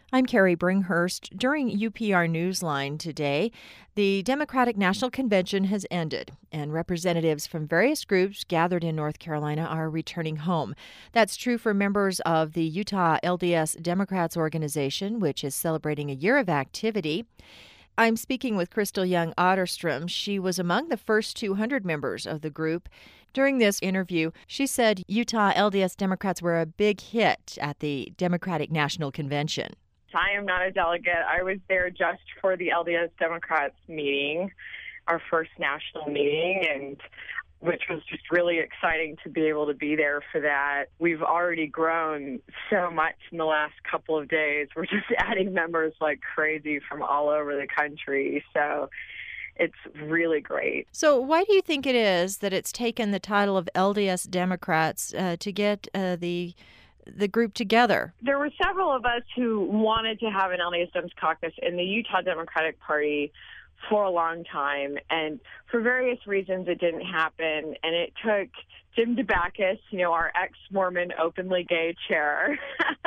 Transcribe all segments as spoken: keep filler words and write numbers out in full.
I'm Carrie Bringhurst. During U P R Newsline today, the Democratic National Convention has ended, and representatives from various groups gathered in North Carolina are returning home. That's true for members of the Utah L D S Democrats organization, which is celebrating a year of activity. I'm speaking with Crystal Young Otterstrom. She was among the first two hundred members of the group. During this interview, she said Utah L D S Democrats were a big hit at the Democratic National Convention. I am not a delegate. I was there just for the L D S Democrats meeting, our first national meeting, and which was just really exciting to be able to be there for that. We've already grown so much in the last couple of days. We're just adding members like crazy from all over the country. So it's really great. So why do you think it is that it's taken the title of L D S Democrats uh, to get uh, the the group together? There were several of us who wanted to have an L D S Dems caucus in the Utah Democratic Party for a long time, and for various reasons it didn't happen. And it took Jim DeBackus, you know, our ex-Mormon openly gay chair,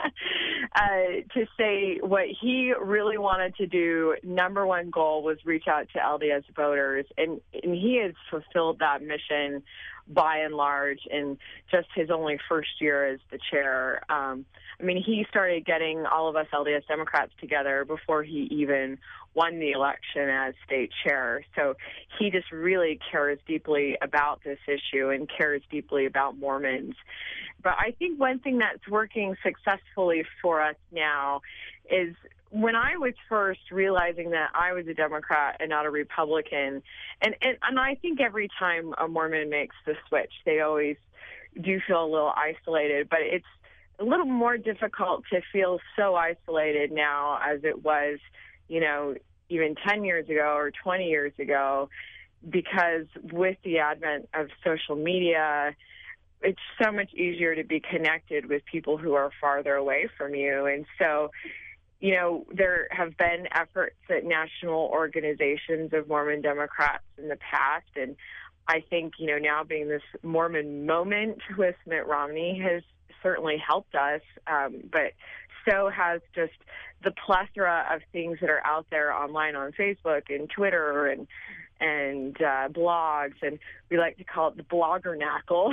uh, to say what he really wanted to do. Number one goal was reach out to L D S voters, and, and he has fulfilled that mission by and large in just his only first year as the chair. Um, I mean, he started getting all of us L D S Democrats together before he even won the election as state chair. So he just really cares deeply about this issue and cares deeply about Mormons. But I think one thing that's working successfully for us now is when I was first realizing that I was a Democrat and not a Republican, and, and, and I think every time a Mormon makes the switch, they always do feel a little isolated, but it's a little more difficult to feel so isolated now as it was, you know, even ten years ago or twenty years ago, because with the advent of social media, it's so much easier to be connected with people who are farther away from you. And so, you know, there have been efforts at national organizations of Mormon Democrats in the past, and I think, you know, now being this Mormon moment with Mitt Romney has certainly helped us, um, but so has just the plethora of things that are out there online on Facebook and Twitter and and uh, blogs, and we like to call it the bloggernacle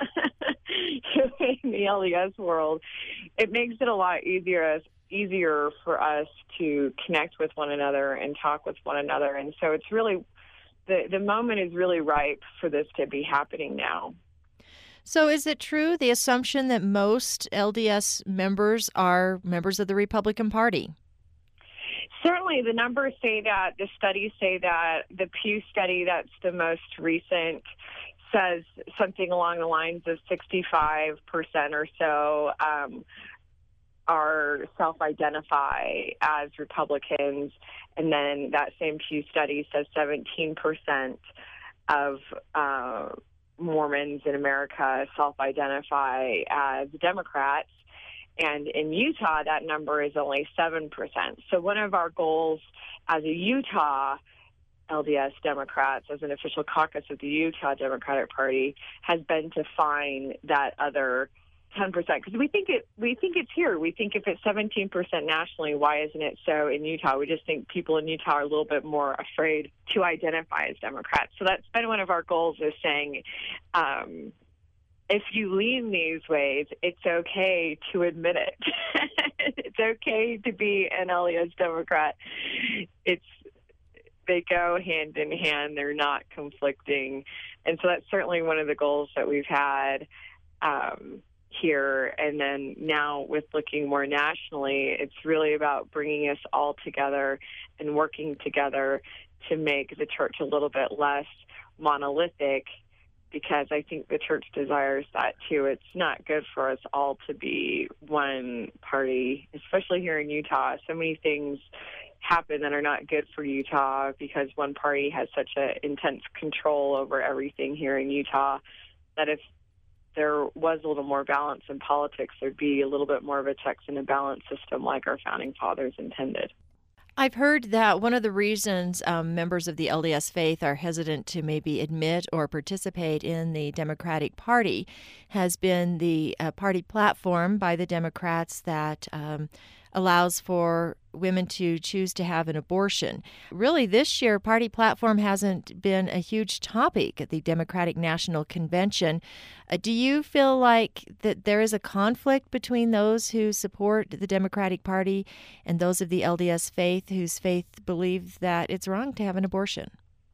in the L D S world. It makes it a lot easier easier for us to connect with one another and talk with one another, and so it's really the the moment is really ripe for this to be happening now. So is it true, the assumption that most L D S members are members of the Republican Party? Certainly, the numbers say that. The studies say that. The Pew study, that's the most recent, says something along the lines of sixty-five percent or so um, are self-identify as Republicans. And then that same Pew study says seventeen percent of uh, Mormons in America self-identify as Democrats. And in Utah, that number is only seven percent. So one of our goals as a Utah L D S Democrats, as an official caucus of the Utah Democratic Party, has been to find that other ten percent. Because we think it, we think it's here. We think if it's seventeen percent nationally, why isn't it so in Utah? We just think people in Utah are a little bit more afraid to identify as Democrats. So that's been one of our goals, is saying, um, if you lean these ways, it's okay to admit it. It's okay to be an L D S Democrat. It's they go hand in hand. They're not conflicting. And so that's certainly one of the goals that we've had um, here. And then now with looking more nationally, it's really about bringing us all together and working together to make the church a little bit less monolithic, because I think the church desires that too. It's not good for us all to be one party, especially here in Utah. So many things happen that are not good for Utah because one party has such an intense control over everything here in Utah, that if there was a little more balance in politics, there'd be a little bit more of a checks and a balance system like our founding fathers intended. I've heard that one of the reasons um, members of the L D S faith are hesitant to maybe admit or participate in the Democratic Party has been the uh, party platform by the Democrats that um, allows for women to choose to have an abortion. Really, this year, party platform hasn't been a huge topic at the Democratic National Convention. Uh, do you feel like that there is a conflict between those who support the Democratic Party and those of the L D S faith whose faith believe that it's wrong to have an abortion?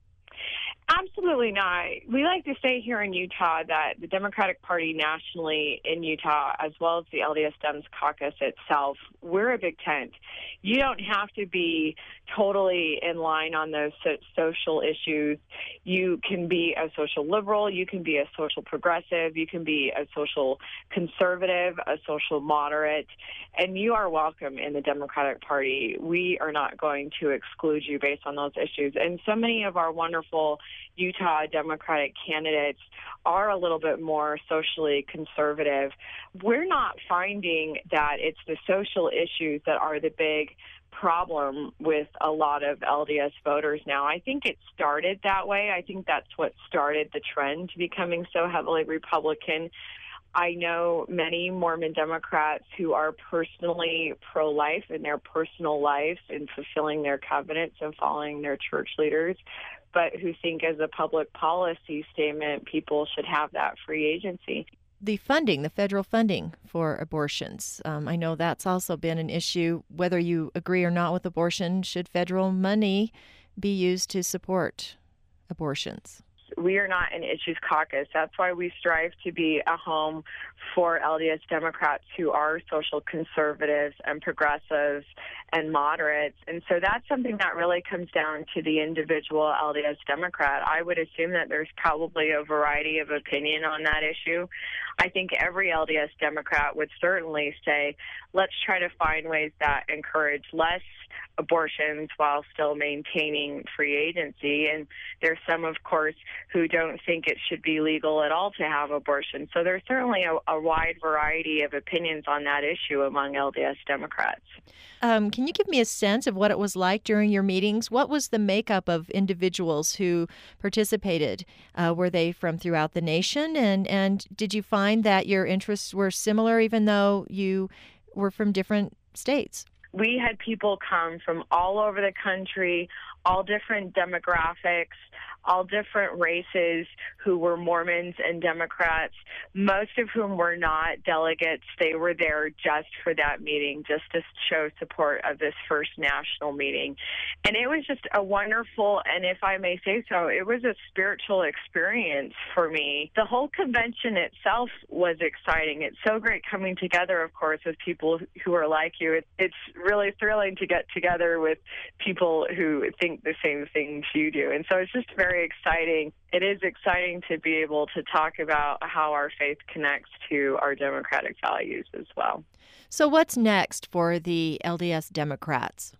Absolutely not. We like to say here in Utah that the Democratic Party nationally in Utah, as well as the L D S Dems caucus itself, we're a big tent. You don't have to be totally in line on those so- social issues. You can be a social liberal, you can be a social progressive, you can be a social conservative, a social moderate, and you are welcome in the Democratic Party. We are not going to exclude you based on those issues. And so many of our wonderful Utah Democratic candidates are a little bit more socially conservative. We're not finding that it's the social issues that are the big problem with a lot of L D S voters now. I think it started that way. I think that's what started the trend to becoming so heavily Republican. I know many Mormon Democrats who are personally pro-life in their personal life and fulfilling their covenants and following their church leaders, but who think as a public policy statement, people should have that free agency. The funding, the federal funding for abortions, um, I know that's also been an issue. Whether you agree or not with abortion, should federal money be used to support abortions? We are not an issues caucus. That's why we strive to be a home for L D S Democrats who are social conservatives and progressives and moderates. And so that's something that really comes down to the individual L D S Democrat. I would assume that there's probably a variety of opinion on that issue. I think every L D S Democrat would certainly say, let's try to find ways that encourage less abortions while still maintaining free agency. And there's some, of course, who don't think it should be legal at all to have abortion. So there's certainly a, a wide variety of opinions on that issue among L D S Democrats. Um, can you give me a sense of what it was like during your meetings? What was the makeup of individuals who participated? Uh, were they from throughout the nation? And, and did you find that your interests were similar even though you were from different states? We had people come from all over the country, all different demographics, all different races who were Mormons and Democrats, most of whom were not delegates. They were there just for that meeting, just to show support of this first national meeting. And it was just a wonderful, and if I may say so, it was a spiritual experience for me. The whole convention itself was exciting. It's so great coming together, of course, with people who are like you. It's really thrilling to get together with people who think the same things you do. And so it's just very exciting. It is exciting to be able to talk about how our faith connects to our democratic values as well. So what's next for the L D S Democrats?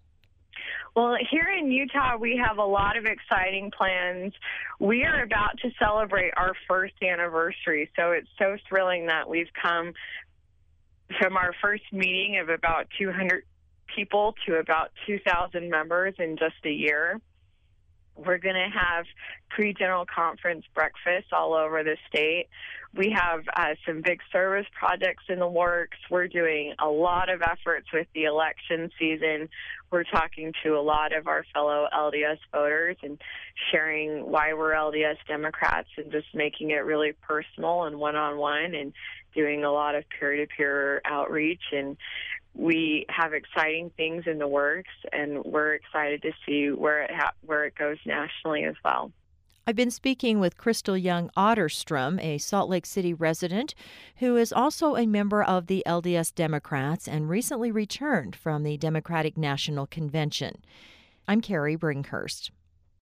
Well, here in Utah, we have a lot of exciting plans. We are about to celebrate our first anniversary, so it's so thrilling that we've come from our first meeting of about two hundred people to about two thousand members in just a year. We're going to have pre-general conference breakfasts all over the state. We have uh, some big service projects in the works. We're doing a lot of efforts with the election season. We're talking to a lot of our fellow L D S voters and sharing why we're L D S Democrats and just making it really personal and one-on-one and doing a lot of peer-to-peer outreach. And we have exciting things in the works, and we're excited to see where it ha- where it goes nationally as well. I've been speaking with Crystal Young Otterstrom, a Salt Lake City resident who is also a member of the L D S Democrats and recently returned from the Democratic National Convention. I'm Carrie Brinkhurst.